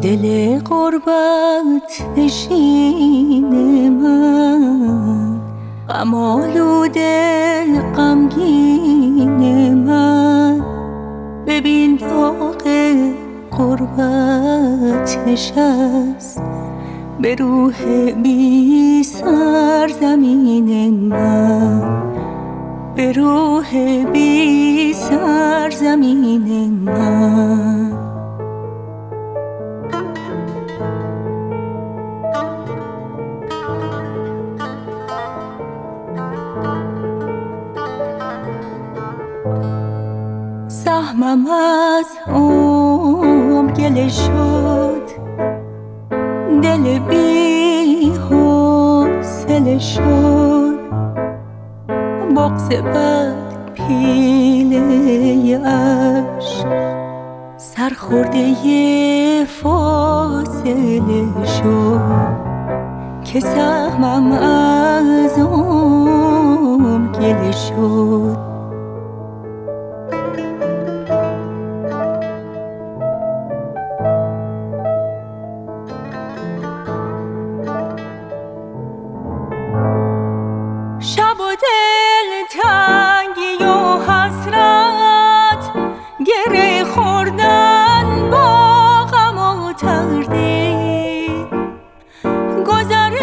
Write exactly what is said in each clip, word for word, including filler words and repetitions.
دل غربت نشین من، غم آلوده غمگین من، ببین داغ غربت نشست به روح بی سرزمین من، به روح بی سرزمین من. سهمم از عمر گله شد، دل بی حوصله شد، بغض بد پیله عشق سرخورده فاصله شد، که سهمم از عمر گله شد. شب و دل تنگی و حسرت، گره خوردن با غم و تردید، گذر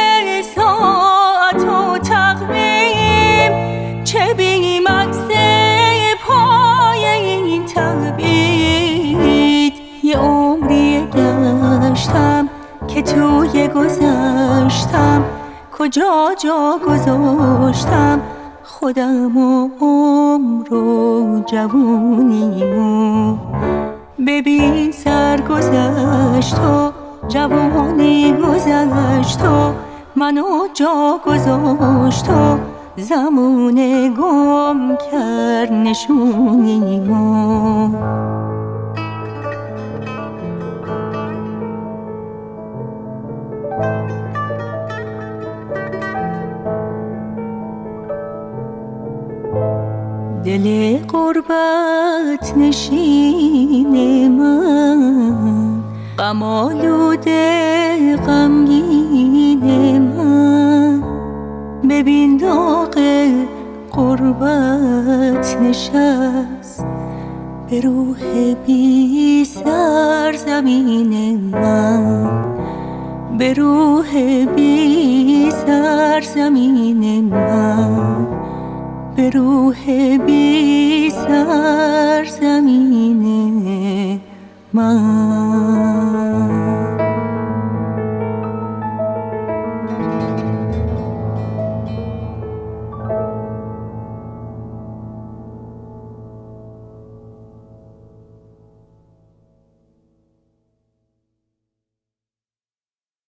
ساعت و تقویم، چه بیم عکس پای این تبعید. یه عمری گشتم که توی گذشتم، کجا جا گذاشتم خودم و عمر و جوونیمو. ببین سر گذشت و جوانی گذشت و منو جا گذاشت و زمونه گم کرد نشونیمو. دل غربت نشین من، غم آلوده غمگین من، ببین داغ غربت نشست به روح بی سرزمین من، به روح بی سرزمین من، به روح بی سرزمین من.